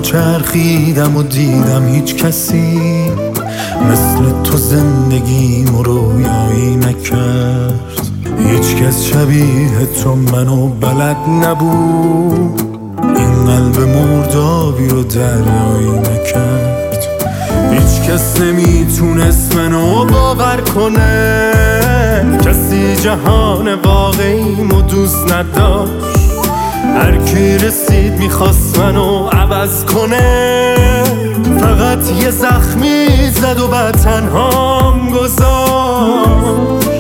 چرخیدم و دیدم هیچ کسی مثل تو زندگیمو رویایی نکرد. هیچ کس شبیه تو منو بلد نبود، این قلب مردابی رو دریایی نکرد. هیچ کس نمیتونست منو باور کنه، کسی جهان واقعیمو دوست نداشت. هر کی رسید میخواست منو عوض کنه، فقط یه زخمی زد و بعد تنهام گذاشت.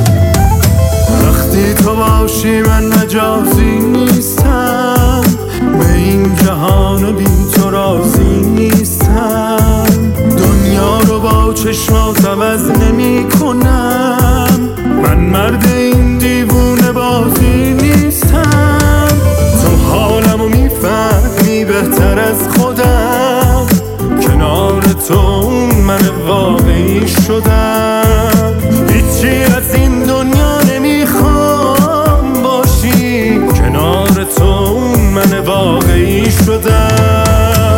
وقتی تو باشی من مجازی نیستم، به این جهان بی تو راضی نیستم. دنیا رو با چشمات عوض نمی کنم، من مرد این دیوونه بازی نیستم. تو حالمو میفهمی بهتر از خودم، کنار تو اون من واقعی شدم. هیچی از این دنیا نمیخوام باشی، کنار تو اون من واقعی شدم.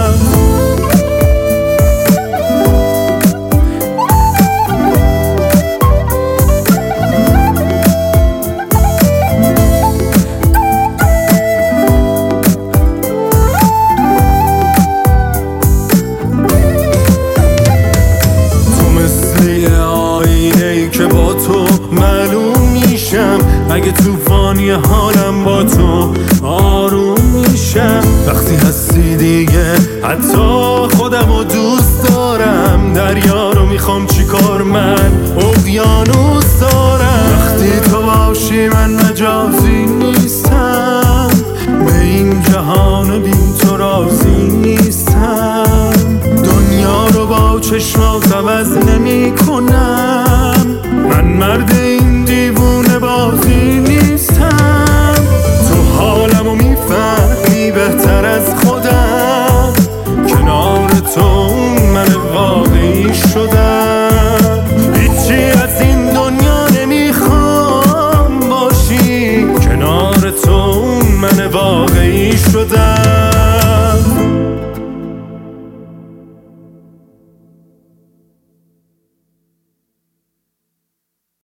که با تو معلوم میشم، اگه طوفانی حالم با تو آروم میشم. وقتی هستی دیگه حتی خودمو دوست دارم، دریا رو میخوام چیکار من اقیانوس دارم. وقتی تو باشی من مجازی نیستم، به این جهان بی تو راضی نیستم. دنیا رو با چشمات عوض نمی کنم،